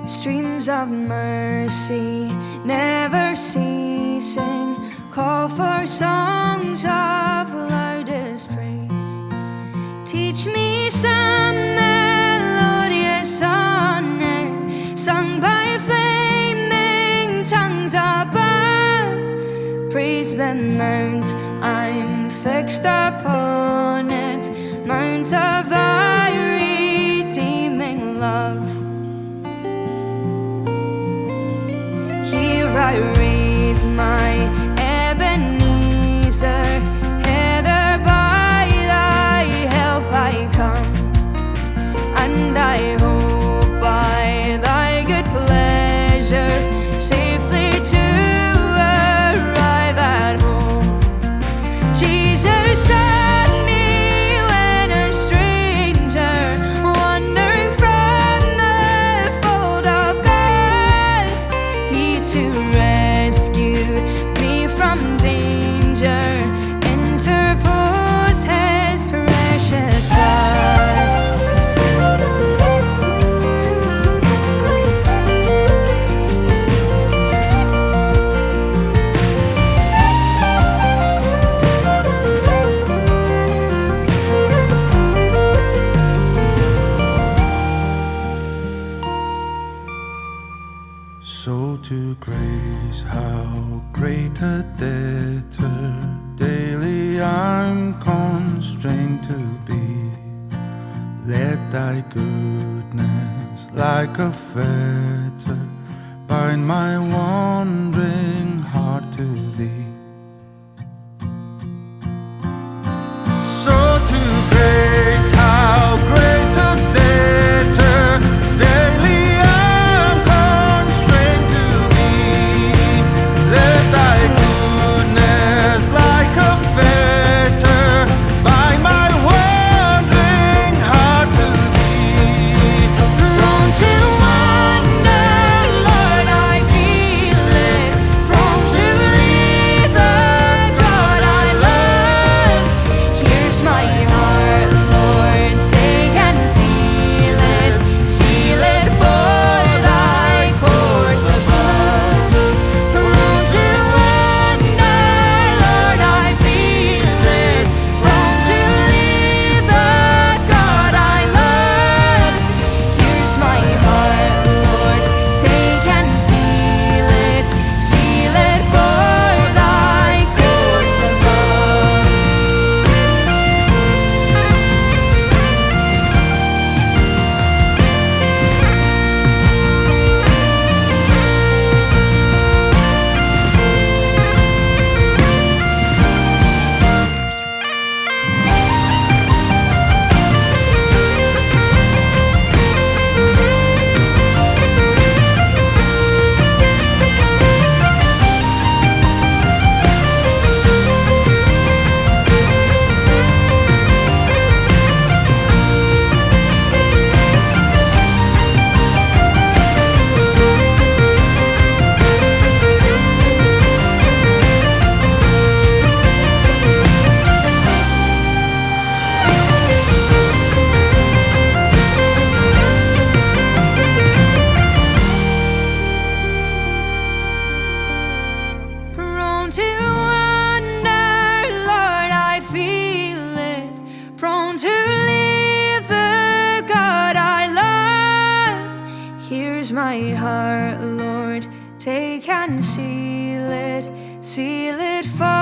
Streams of mercy never ceasing, call for songs of loudest praise. Teach me some melodious sonnet sung by flaming tongues above. Praise the mount I'm fixed upon it, mount of thy redeeming love. Here I raise my Ebenezer, hither by thy help I come, and I hope by thy good pleasure safely to arrive at home. Jesus sought me when a stranger, wandering from the fold of God. He too rescued me from danger, interposed his precious blood. So to grace, how great a debtor daily I'm constrained to be. Let thy goodness like a fetter bind my wandering heart to thee. So to grace, how great a debtor daily I'm constrained to be. Let thy goodness like a fetter bind my wandering heart to thee. Prone to wander, Lord, I feel it. Prone to leave the God I love. Here's my heart, Lord, take and seal it. Seal it for thy course above. Prone to wander, Lord, I feel it. Prone to leave the God I love. Here's my heart, Lord, take and seal it. Seal it for thy course above. Prone to wander, Lord, I feel it. Prone to leave the God I love. Here's my heart, Lord, take and seal it. Seal it for